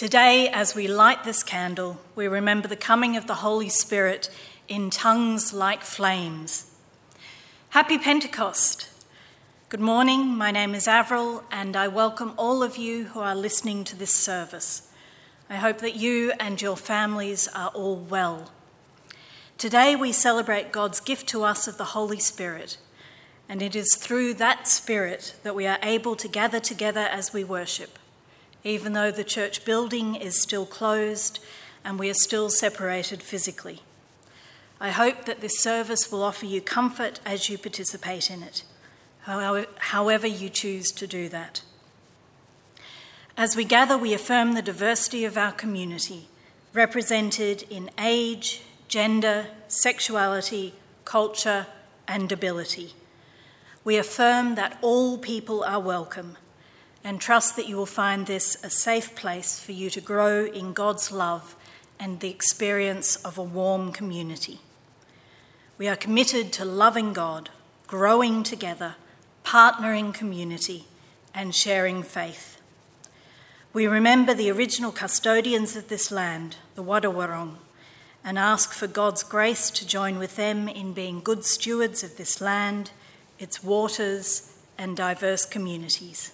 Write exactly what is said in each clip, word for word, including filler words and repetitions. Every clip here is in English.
Today, as we light this candle, we remember the coming of the Holy Spirit in tongues like flames. Happy Pentecost! Good morning, my name is Avril, and I welcome all of you who are listening to this service. I hope that you and your families are all well. Today we celebrate God's gift to us of the Holy Spirit, and it is through that Spirit that we are able to gather together as we worship, even though the church building is still closed and we are still separated physically. I hope that this service will offer you comfort as you participate in it, however you choose to do that. As we gather, we affirm the diversity of our community, represented in age, gender, sexuality, culture, and ability. We affirm that all people are welcome, and trust that you will find this a safe place for you to grow in God's love and the experience of a warm community. We are committed to loving God, growing together, partnering community, and sharing faith. We remember the original custodians of this land, the Wadawurrung, and ask for God's grace to join with them in being good stewards of this land, its waters, and diverse communities.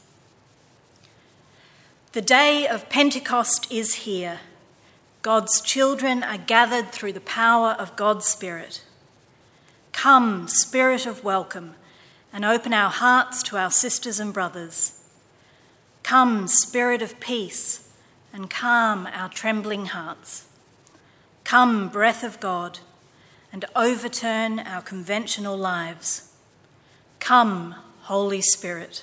The day of Pentecost is here. God's children are gathered through the power of God's Spirit. Come, Spirit of welcome, and open our hearts to our sisters and brothers. Come, Spirit of peace, and calm our trembling hearts. Come, breath of God, and overturn our conventional lives. Come, Holy Spirit.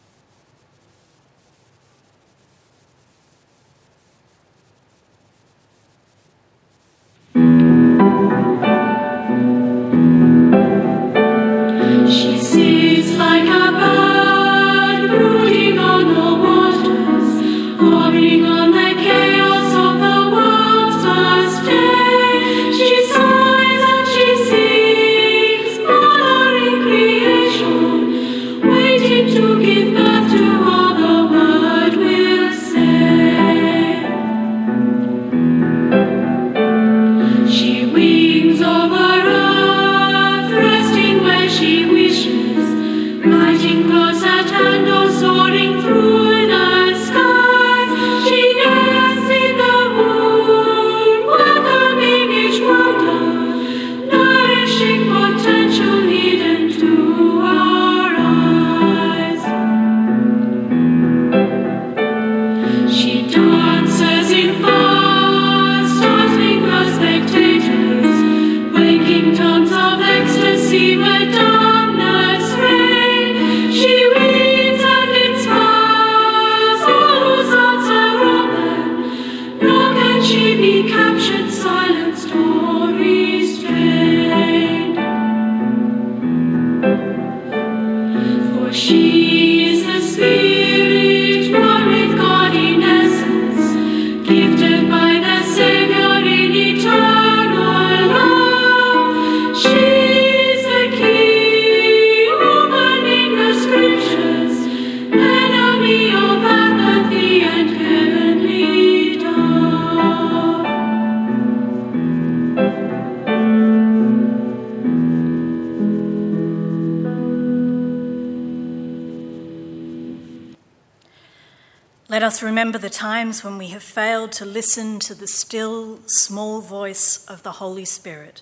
Let us remember the times when we have failed to listen to the still, small voice of the Holy Spirit.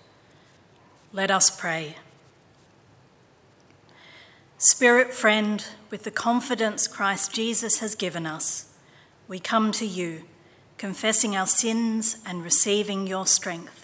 Let us pray. Spirit friend, with the confidence Christ Jesus has given us, we come to you, confessing our sins and receiving your strength.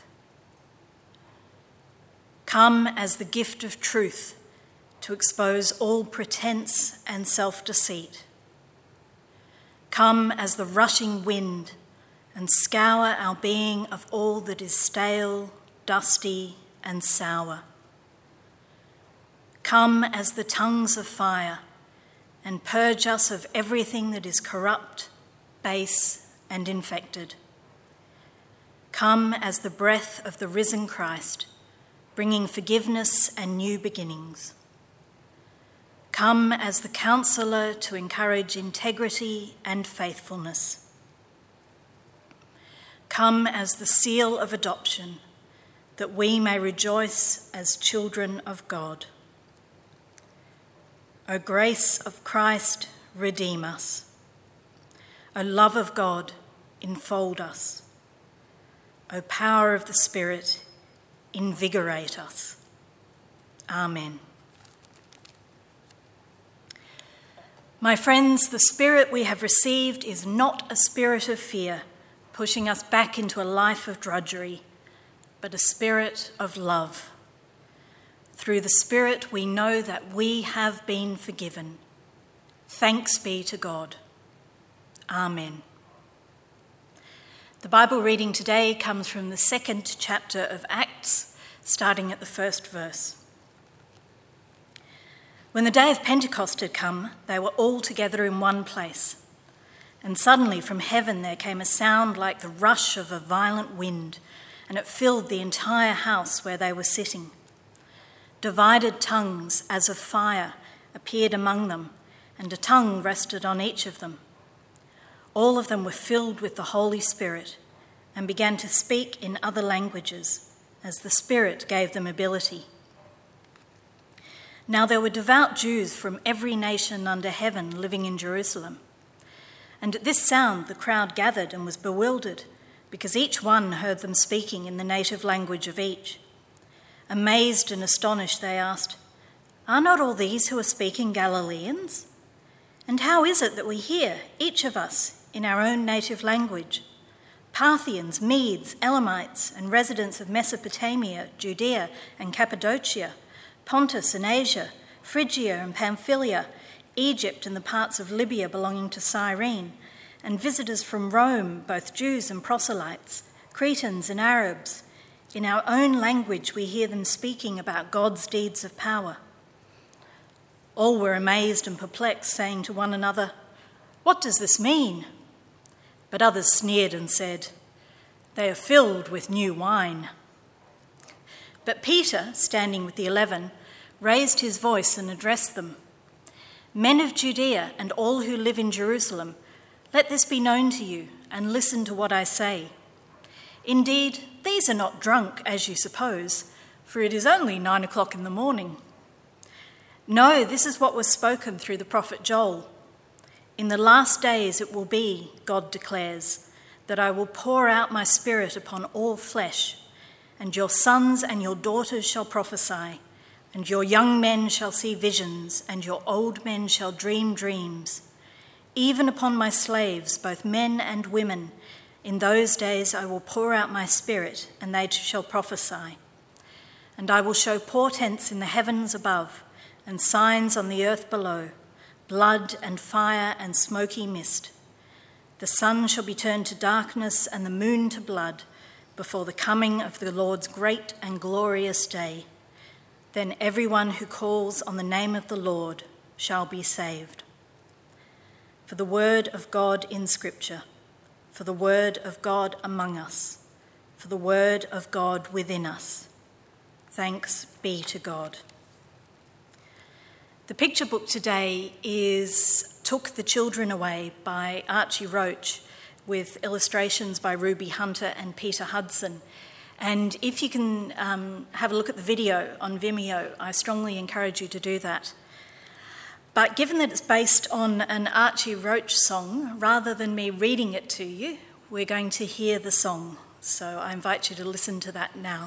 Come as the gift of truth to expose all pretense and self-deceit. Come as the rushing wind and scour our being of all that is stale, dusty, and sour. Come as the tongues of fire and purge us of everything that is corrupt, base, and infected. Come as the breath of the risen Christ, bringing forgiveness and new beginnings. Come as the counsellor to encourage integrity and faithfulness. come as the seal of adoption, that we may rejoice as children of God. O grace of Christ, redeem us. O love of God, enfold us. O power of the Spirit, invigorate us. Amen. My friends, the Spirit we have received is not a spirit of fear, pushing us back into a life of drudgery, but a spirit of love. Through the Spirit we know that we have been forgiven. Thanks be to God. Amen. The Bible reading today comes from the second chapter of Acts, starting at the first verse. When the day of Pentecost had come, they were all together in one place. And suddenly from heaven there came a sound like the rush of a violent wind, and it filled the entire house where they were sitting. Divided tongues as of fire appeared among them, and a tongue rested on each of them. All of them were filled with the Holy Spirit and began to speak in other languages, as the Spirit gave them ability. Now there were devout Jews from every nation under heaven living in Jerusalem. And at this sound the crowd gathered and was bewildered, because each one heard them speaking in the native language of each. Amazed and astonished, they asked, "Are not all these who are speaking Galileans? And how is it that we hear, each of us, in our own native language? Parthians, Medes, Elamites, and residents of Mesopotamia, Judea and Cappadocia, Pontus and Asia, Phrygia and Pamphylia, Egypt and the parts of Libya belonging to Cyrene, and visitors from Rome, both Jews and proselytes, Cretans and Arabs. In our own language we hear them speaking about God's deeds of power." All were amazed and perplexed, saying to one another, "What does this mean?" But others sneered and said, "They are filled with new wine." But Peter, standing with the eleven, raised his voice and addressed them. "Men of Judea and all who live in Jerusalem, let this be known to you, and listen to what I say. Indeed, these are not drunk, as you suppose, for it is only nine o'clock in the morning. No, this is what was spoken through the prophet Joel. In the last days it will be, God declares, that I will pour out my Spirit upon all flesh, and your sons and your daughters shall prophesy, and your young men shall see visions, and your old men shall dream dreams. Even upon my slaves, both men and women, in those days I will pour out my Spirit, and they shall prophesy. And I will show portents in the heavens above, and signs on the earth below, blood and fire and smoky mist. The sun shall be turned to darkness and the moon to blood before the coming of the Lord's great and glorious day. Then everyone who calls on the name of the Lord shall be saved." For the word of God in Scripture, for the word of God among us, for the word of God within us. Thanks be to God. The picture book today is Took the Children Away by Archie Roach, with illustrations by Ruby Hunter and Peter Hudson. And if you can um, have a look at the video on Vimeo, I strongly encourage you to do that. But given that it's based on an Archie Roach song, rather than me reading it to you, we're going to hear the song. So I invite you to listen to that now.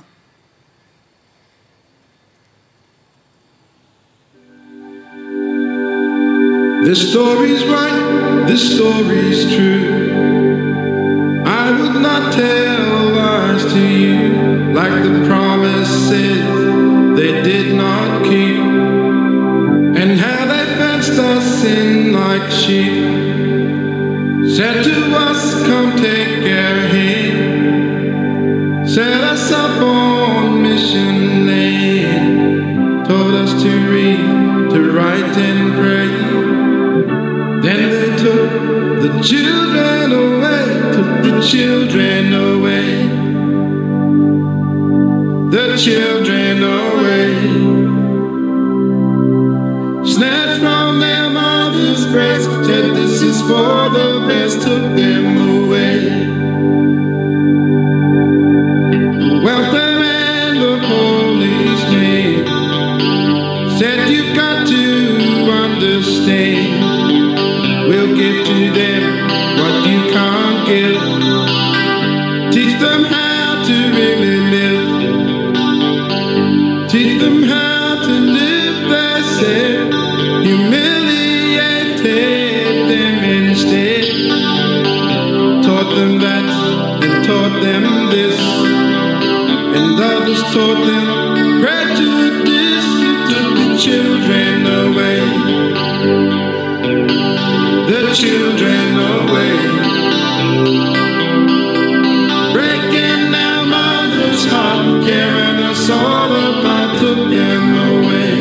This story's right, this story's true. I would not tell lies to you, like the promises they did not keep, and how they fenced us in like sheep. Said to us, come take care here. Set us up on mission land. Told us to read, to write and pray. Then they took the children away, took the children away, the children away. Snatched from their mother's breast, said this is for the best, took them away. taught them prejudice. You took the children away, the children away, breaking our mother's heart, carrying us all about, took them away.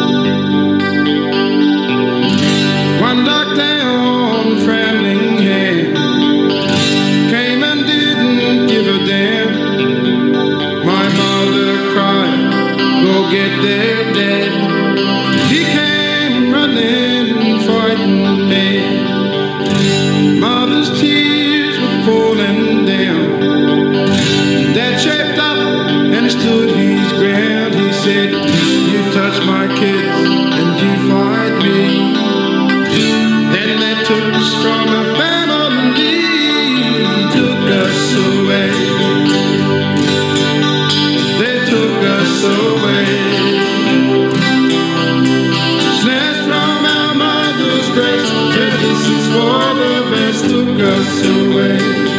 One dark day on Framingham came and didn't give a damn. My mother cried, go get their dad. He came running, fighting me. Mother's tears were falling down. Dad shaped up and stood his ground. He said, you touch my kids and you fight me. Then they took the stronger family, took us away. They took us away. Snatched from our mother's breast, said this is for the best, took us away.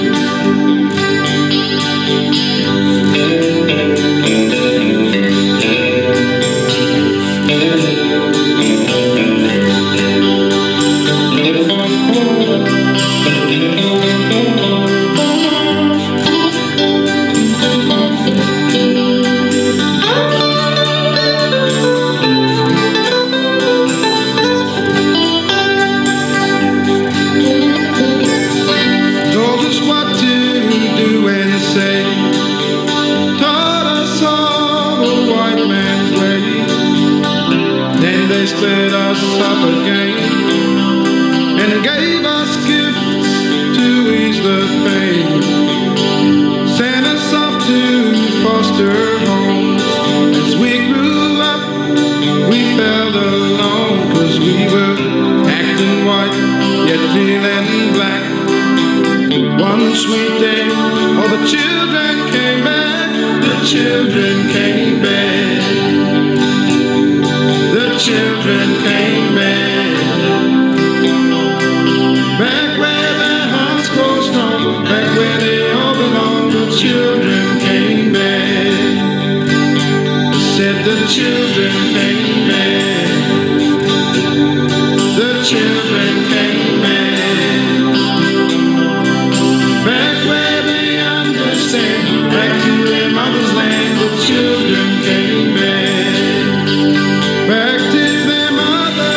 Split us up again and gave us gifts to ease the pain. Sent us off to foster homes. As we grew up, we felt alone, cause we were acting white, yet feeling black. One sweet day, all the children came back, the children came back. The children came back, back where their hearts grow strong, back where they all belong. The children came back, said the children came back, the children came back, back where they understand, back to their mother's land. The children came back, back to their mother,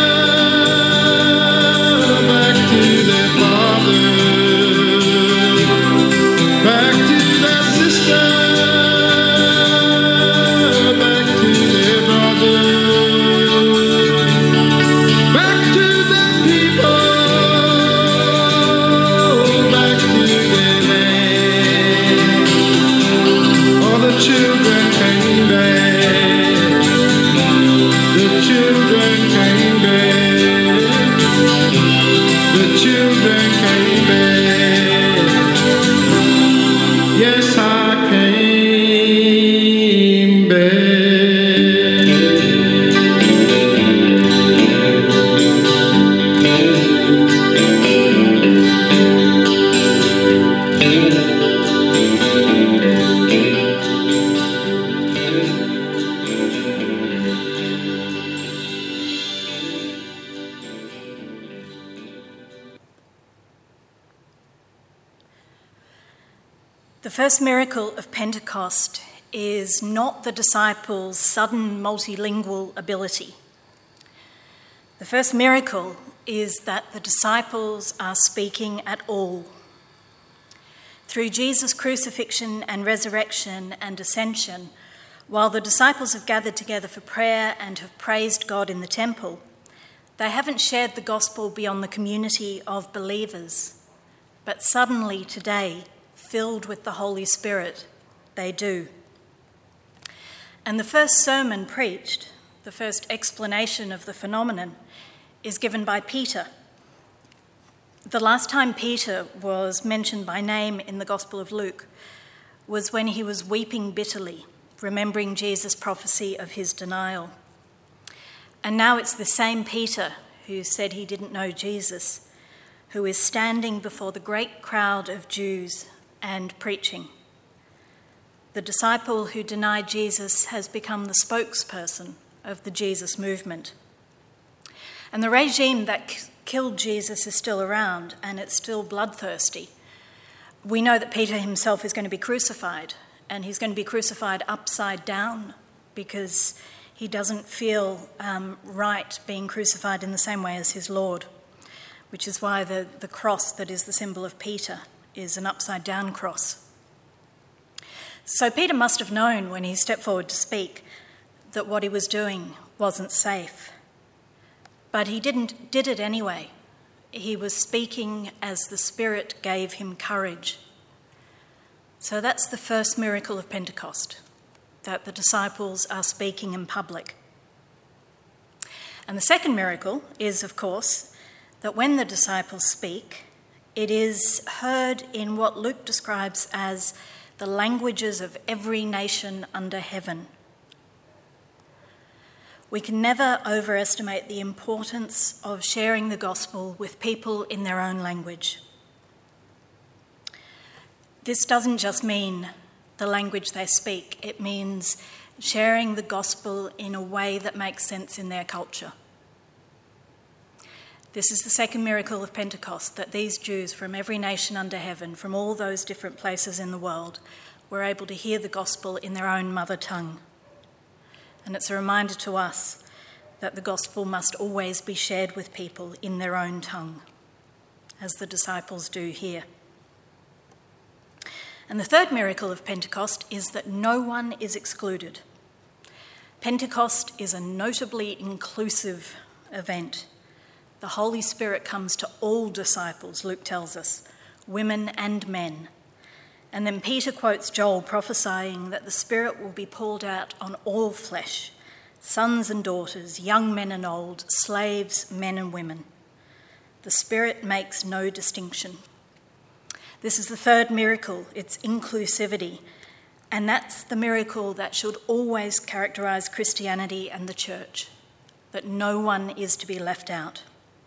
back to their father, back to their sister, back to their brother, back to their people, back to their land. All the children came back. The children came back, the children came back, yes, I came back. The first miracle of Pentecost is not the disciples' sudden multilingual ability. The first miracle is that the disciples are speaking at all. Through Jesus' crucifixion and resurrection and ascension, while the disciples have gathered together for prayer and have praised God in the temple, they haven't shared the gospel beyond the community of believers. But suddenly today, filled with the Holy Spirit, they do. And the first sermon preached, the first explanation of the phenomenon, is given by Peter. The last time Peter was mentioned by name in the Gospel of Luke was when he was weeping bitterly, remembering Jesus' prophecy of his denial. And now it's the same Peter who said he didn't know Jesus, who is standing before the great crowd of Jews and preaching. The disciple who denied Jesus has become the spokesperson of the Jesus movement. And the regime that k- killed Jesus is still around, and it's still bloodthirsty. We know that Peter himself is going to be crucified, and he's going to be crucified upside down because he doesn't feel um, right being crucified in the same way as his Lord, which is why the, the cross that is the symbol of Peter is an upside-down cross. So Peter must have known when he stepped forward to speak that what he was doing wasn't safe. But he didn't did it anyway. He was speaking as the Spirit gave him courage. So that's the first miracle of Pentecost, that the disciples are speaking in public. And the second miracle is, of course, that when the disciples speak, it is heard in what Luke describes as the languages of every nation under heaven. We can never overestimate the importance of sharing the gospel with people in their own language. This doesn't just mean the language they speak, it means sharing the gospel in a way that makes sense in their culture. This is the second miracle of Pentecost, that these Jews from every nation under heaven, from all those different places in the world, were able to hear the gospel in their own mother tongue. And it's a reminder to us that the gospel must always be shared with people in their own tongue, as the disciples do here. And the third miracle of Pentecost is that no one is excluded. Pentecost is a notably inclusive event. The Holy Spirit comes to all disciples, Luke tells us, women and men. And then Peter quotes Joel prophesying that the Spirit will be poured out on all flesh, sons and daughters, young men and old, slaves, men and women. The Spirit makes no distinction. This is the third miracle, it's inclusivity. And that's the miracle that should always characterise Christianity and the church, that no one is to be left out.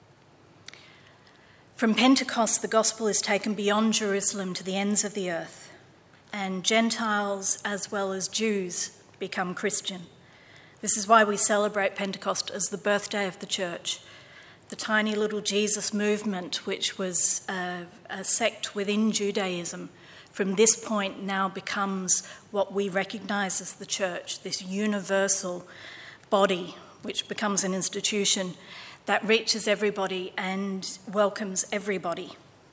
From Pentecost, the gospel is taken beyond Jerusalem to the ends of the earth, and Gentiles as well as Jews become Christian. This is why we celebrate Pentecost as the birthday of the church. The tiny little Jesus movement, which was a, a sect within Judaism, from this point now becomes what we recognise as the church, this universal body which becomes an institution that reaches everybody and welcomes everybody.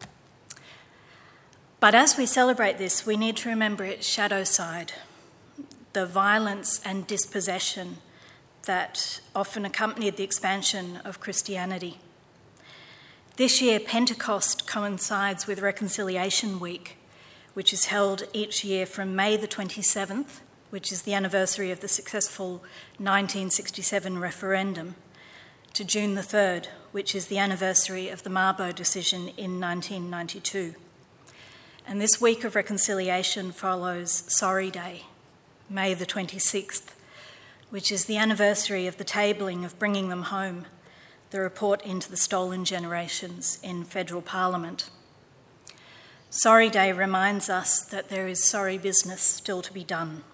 But as we celebrate this, we need to remember its shadow side, the violence and dispossession that often accompanied the expansion of Christianity. This year, Pentecost coincides with Reconciliation Week, which is held each year from May the twenty-seventh, which is the anniversary of the successful nineteen sixty-seven referendum, to June the third, which is the anniversary of the Mabo decision in nineteen ninety-two. And this week of reconciliation follows Sorry Day, May the twenty-sixth, which is the anniversary of the tabling of Bringing Them Home, the report into the stolen generations in federal parliament. Sorry Day reminds us that there is sorry business still to be done.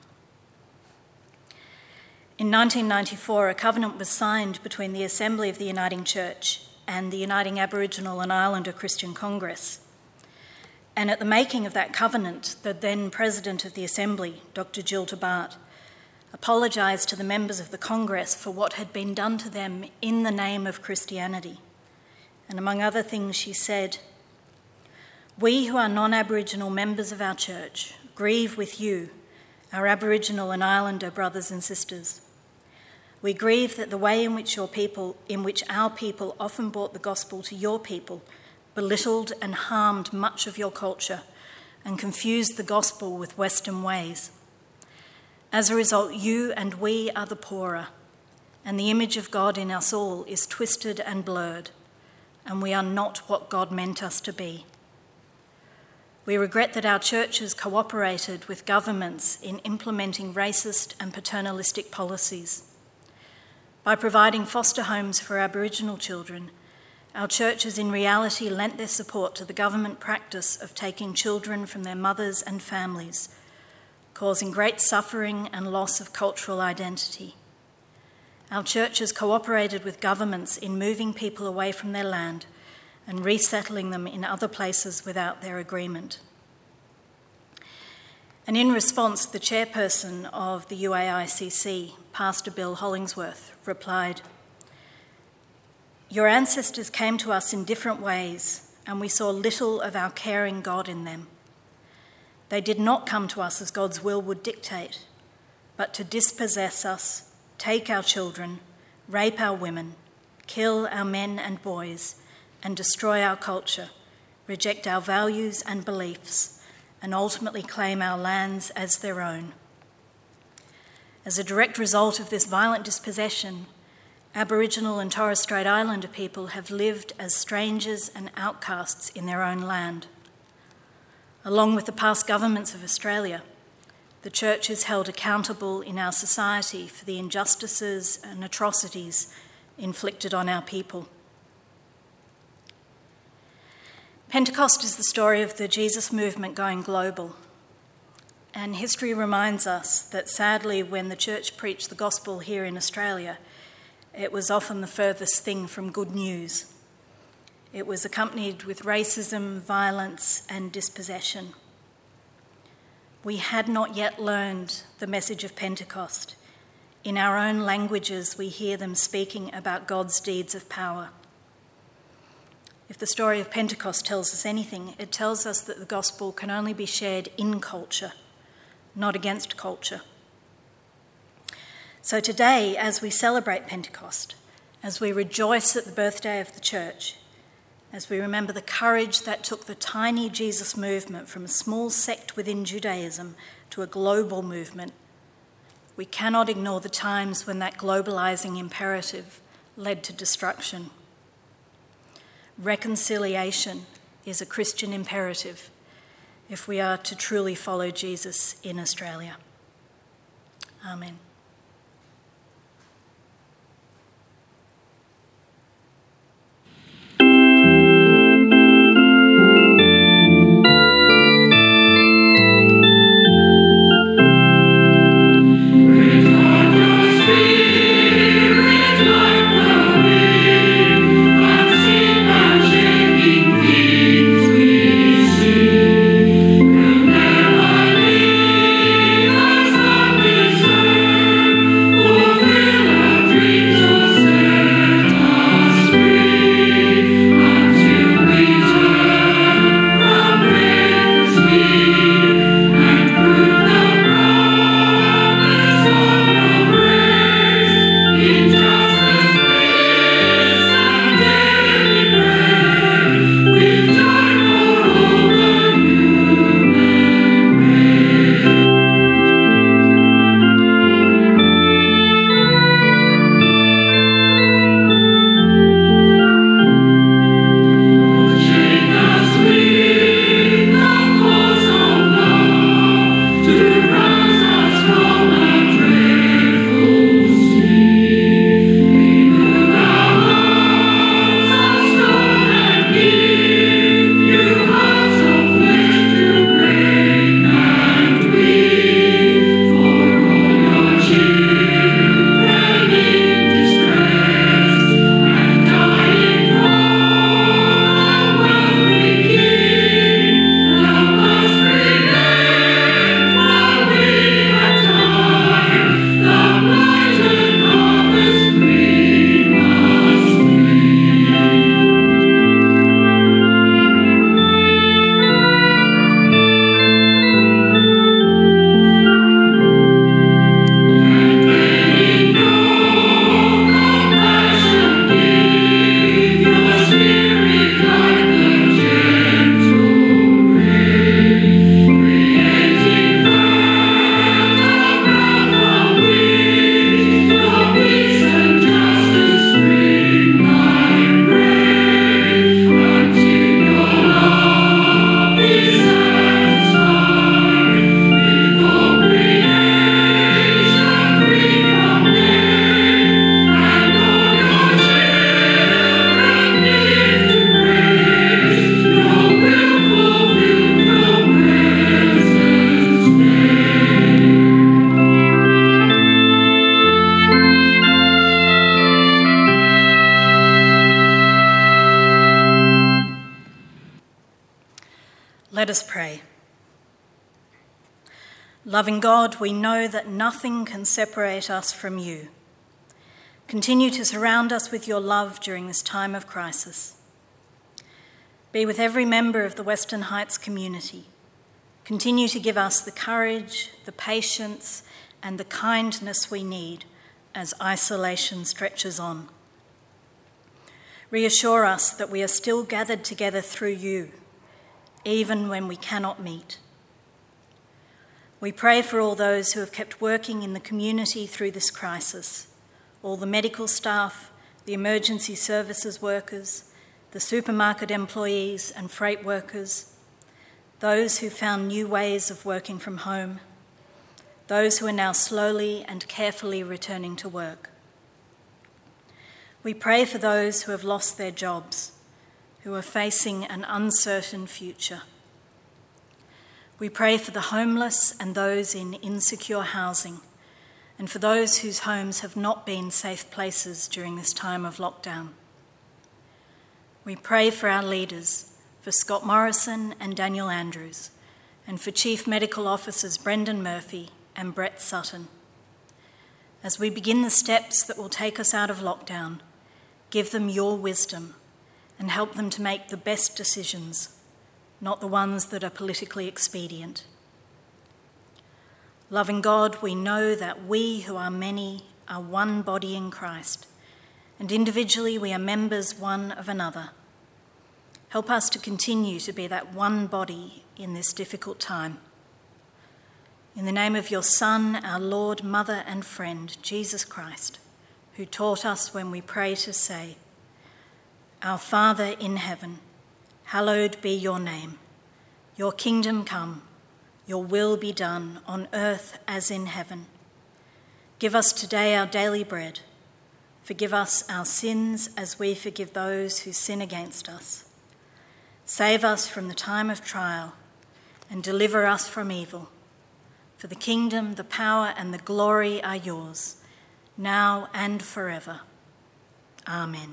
In nineteen ninety-four, a covenant was signed between the Assembly of the Uniting Church and the Uniting Aboriginal and Islander Christian Congress. And at the making of that covenant, the then President of the Assembly, Doctor Jill Tabart, apologised to the members of the Congress for what had been done to them in the name of Christianity. And among other things, she said, "We who are non-Aboriginal members of our church grieve with you, our Aboriginal and Islander brothers and sisters. We grieve that the way in which your people, in which our people often brought the gospel to your people, belittled and harmed much of your culture and confused the gospel with Western ways. As a result, you and we are the poorer, and the image of God in us all is twisted and blurred, and we are not what God meant us to be. We regret that our churches cooperated with governments in implementing racist and paternalistic policies. By providing foster homes for Aboriginal children, our churches in reality lent their support to the government practice of taking children from their mothers and families, causing great suffering and loss of cultural identity. Our church has cooperated with governments in moving people away from their land and resettling them in other places without their agreement. And in response, the chairperson of the U A I C C, Pastor Bill Hollingsworth, replied, "Your ancestors came to us in different ways, and we saw little of our caring God in them. They did not come to us as God's will would dictate, but to dispossess us, take our children, rape our women, kill our men and boys, and destroy our culture, reject our values and beliefs, and ultimately claim our lands as their own. As a direct result of this violent dispossession, Aboriginal and Torres Strait Islander people have lived as strangers and outcasts in their own land. Along with the past governments of Australia, the Church is held accountable in our society for the injustices and atrocities inflicted on our people." Pentecost is the story of the Jesus movement going global. And history reminds us that sadly, when the Church preached the gospel here in Australia, it was often the furthest thing from good news. It was accompanied with racism, violence, and dispossession. We had not yet learned the message of Pentecost. In our own languages, we hear them speaking about God's deeds of power. If the story of Pentecost tells us anything, it tells us that the gospel can only be shared in culture, not against culture. So today, as we celebrate Pentecost, as we rejoice at the birthday of the Church, as we remember the courage that took the tiny Jesus movement from a small sect within Judaism to a global movement, we cannot ignore the times when that globalising imperative led to destruction. Reconciliation is a Christian imperative if we are to truly follow Jesus in Australia. Amen. Never leave us undiscovered. Let us pray. Loving God, we know that nothing can separate us from you. Continue to surround us with your love during this time of crisis. Be with every member of the Western Heights community. Continue to give us the courage, the patience, and the kindness we need as isolation stretches on. Reassure us that we are still gathered together through you, even when we cannot meet. We pray for all those who have kept working in the community through this crisis, all the medical staff, the emergency services workers, the supermarket employees and freight workers, those who found new ways of working from home, those who are now slowly and carefully returning to work. We pray for those who have lost their jobs, who are facing an uncertain future. We pray for the homeless and those in insecure housing, and for those whose homes have not been safe places during this time of lockdown. We pray for our leaders, for Scott Morrison and Daniel Andrews, and for Chief Medical Officers Brendan Murphy and Brett Sutton. As we begin the steps that will take us out of lockdown, give them your wisdom and help them to make the best decisions, not the ones that are politically expedient. Loving God, we know that we who are many are one body in Christ, and individually we are members one of another. Help us to continue to be that one body in this difficult time. In the name of your Son, our Lord, Mother and friend, Jesus Christ, who taught us when we pray to say, Our Father in heaven, hallowed be your name. Your kingdom come, your will be done on earth as in heaven. Give us today our daily bread. Forgive us our sins as we forgive those who sin against us. Save us from the time of trial and deliver us from evil. For the kingdom, the power and the glory are yours, now and forever. Amen.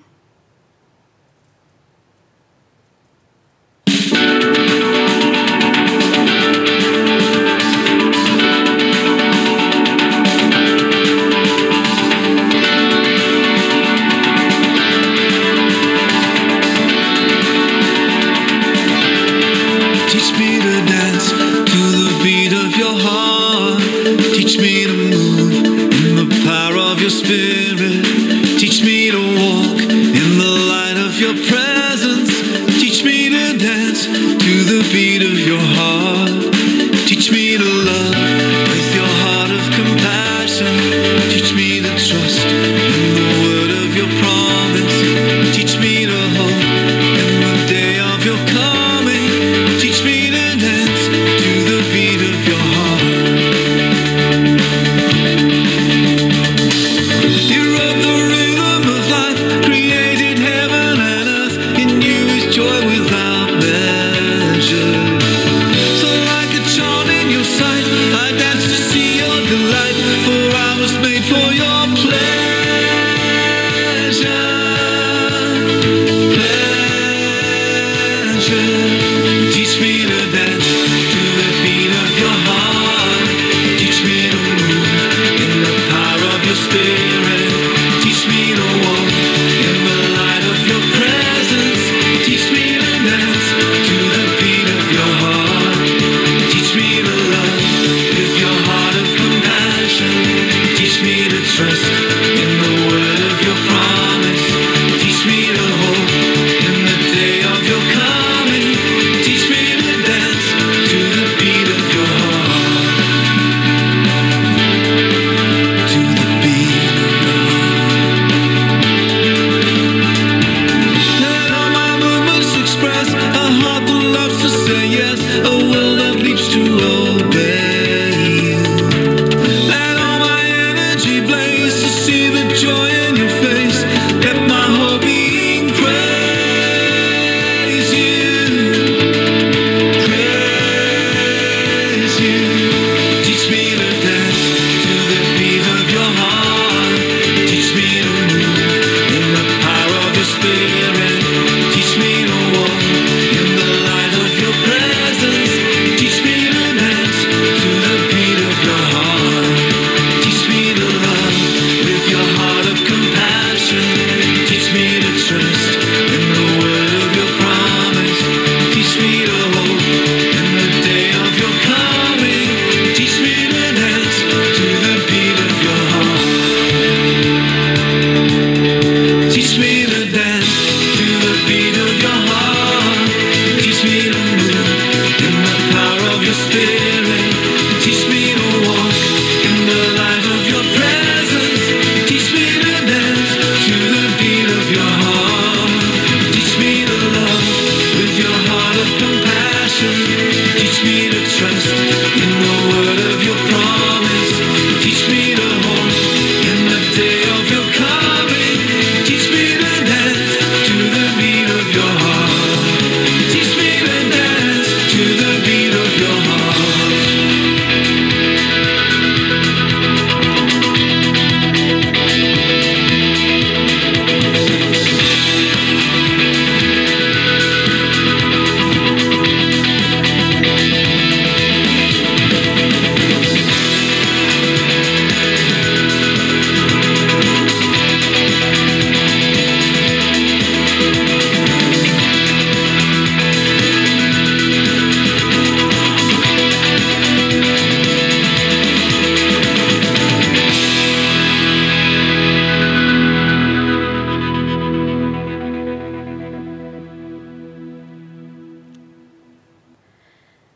Joy without measure.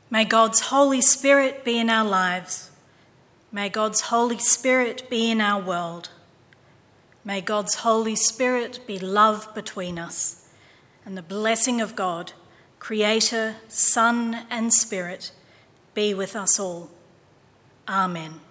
May God's Holy Spirit be in our lives. May God's Holy Spirit be in our world. May God's Holy Spirit be love between us, and the blessing of God, Creator, Son, and Spirit, be with us all. Amen.